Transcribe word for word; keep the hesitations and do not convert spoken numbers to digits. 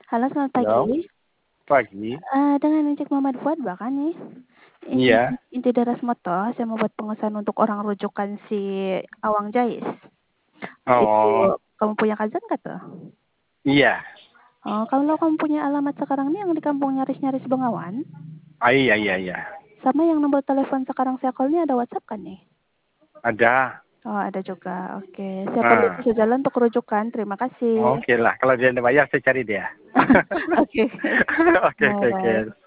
Halo, selamat Halo, pagi. pagi. Eee, dengan Ejek Muhammad Fuad bukan nih? Ini Iya. inti dari Rasmoto, saya mau buat pengesahan untuk orang rujukan si Awang Jais. Itu, Oh. kamu punya kajian nggak tuh? Iya. Oh, kalau kamu punya alamat sekarang nih yang di kampung Nyaris-Nyaris Bengawan? Ah, iya iya iya. Sama yang nomor telepon sekarang saya call-nya ada WhatsApp kan nih? Ada. Oh, ada juga. Oke, saya perlu Ah. bisa jalan untuk rujukan. Terima kasih. Okelah, kalau dia udah bayar saya cari dia. Oke. Oke oke Bye-bye. oke.